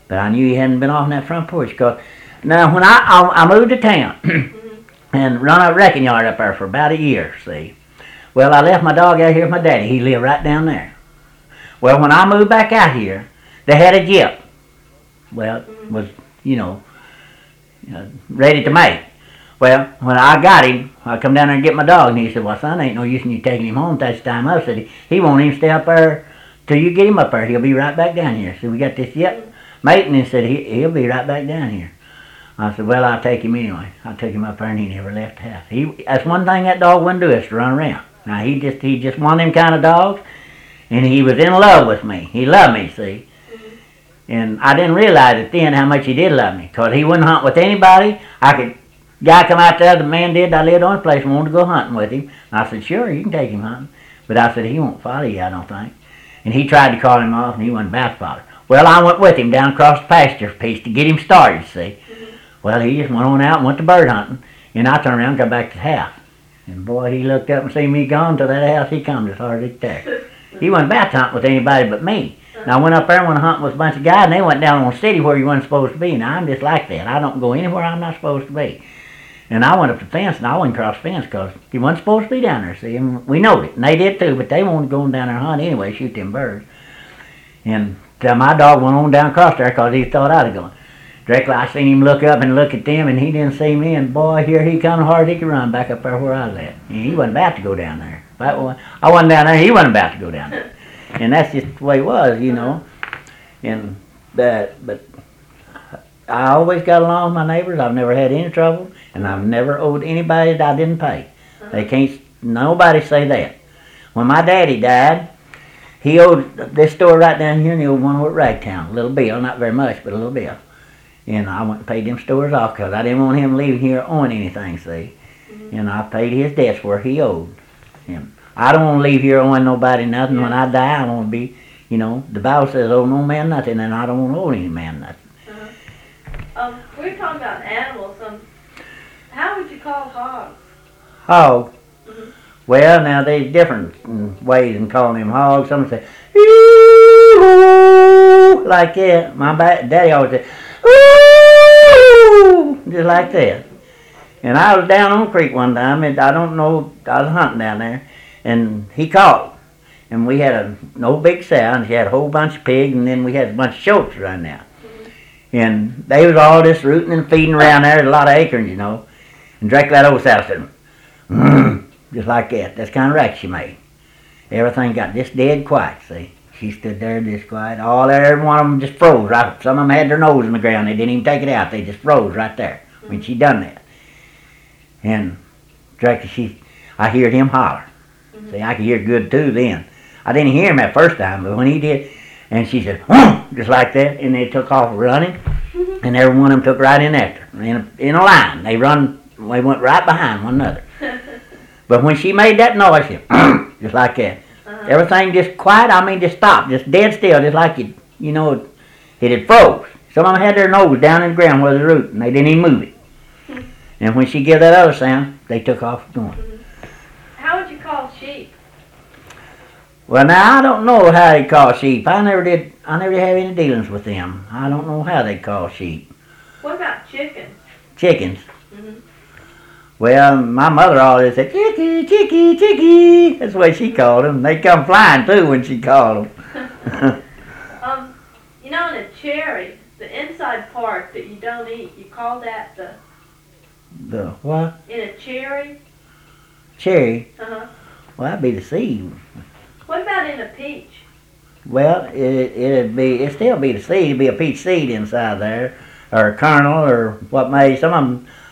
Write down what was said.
But I knew he hadn't been off in that front porch. Cause now when I moved to town and run a wrecking yard up there for about a year, see. Well, I left my dog out here with my daddy. He lived right down there. Well, when I moved back out here, they had a Jeep. Well, it was, ready to make. Well, when I got him, I come down there and get my dog, and he said, well, son, ain't no use in you taking him home. That's the time up. Said he won't even stay up there till you get him up there. He'll be right back down here. So we got this Jeep maintenance. Said he'll be right back down here. I said, well, I'll take him anyway. I took him up there, and he never left the house. That's one thing that dog wouldn't do, is to run around. Now, he just one of them kind of dogs, and he was in love with me. He loved me, see. And I didn't realize it then how much he did love me, because he wouldn't hunt with anybody. Guy come out there, the man did, I lived on his place and wanted to go hunting with him. And I said, sure, you can take him hunting. But I said, he won't follow you, I don't think. And he tried to call him off, and he wasn't about to follow. Well, I went with him down across the pasture piece to get him started, see. Well, he just went on out and went to bird hunting. And I turned around and got back to the house. And boy, he looked up and seen me gone to that house. He come as hard as he could. He wasn't about to hunt with anybody but me. Now, I went up there and went hunting with a bunch of guys, and they went down on the city where you wasn't supposed to be. Now, I'm just like that. I don't go anywhere I'm not supposed to be. And I went up the fence, and I went across the fence because he wasn't supposed to be down there, see. And we knowed it, and they did too, but they wanted to go down there and hunt anyway, shoot them birds. And my dog went on down across there because he thought I'd have gone. Directly, I seen him look up and look at them, and he didn't see me, and boy, here he come hard as he could run back up there where I was at. And he wasn't about to go down there. I wasn't down there, he wasn't about to go down there. And that's just the way it was, And but I always got along with my neighbors. I've never had any trouble, and I've never owed anybody that I didn't pay. They can't, nobody say that. When my daddy died, he owed this store right down here, and he owed one over at Ragtown, a little bill, not very much, but a little bill. And I went and paid them stores off because I didn't want him leaving here owing anything, see. And I paid his debts where he owed him. I don't want to leave here owing nobody nothing. When I die, I want to be, the Bible says owe no man nothing, and I don't want to owe any man nothing. We were talking about animals. How would you call hogs? Hogs? Mm-hmm. Well, now there's different ways in calling them hogs. Some say, ee-hoo, like that. My daddy always said, ooh, just like that. And I was down on the creek one time, and I don't know, I was hunting down there, and he called. And we had an old big sow, and she had a whole bunch of pigs, and then we had a bunch of shoats around there. And they was all just rooting and feeding around there. There's a lot of acorns, And directly that old sow said, just like that. That's the kind of racket she made. Everything got just dead quiet, see. She stood there just quiet. Every one of them just froze. Right. Some of them had their nose in the ground. They didn't even take it out. They just froze right there when she done that. And directly I heard him holler. See, I could hear good too then. I didn't hear him that first time, but when he did, and she said, just like that, and they took off running, and every one of them took right in after, in a line. They went right behind one another. But when she made that noise, just like that, everything just quiet, just stopped, just dead still, just like it had froze. Some of them had their nose down in the ground where they're rooting, they didn't even move it. And when she gave that other sound, they took off going. How would you call sheep? Well, now I don't know how they call sheep. I never did have any dealings with them. I don't know how they call sheep. What about chickens? Chickens? Mm-hmm. Well, my mother always said, chicky, chicky, chicky. That's the way she called them. They come flying too when she called them. In a cherry, the inside part that you don't eat, you call that the what? In a cherry? Cherry? Uh-huh. Well, that'd be the seed. What about in a peach? Well, it'd still be the seed. It'd be a peach seed inside there, or a kernel, or what may. Some of them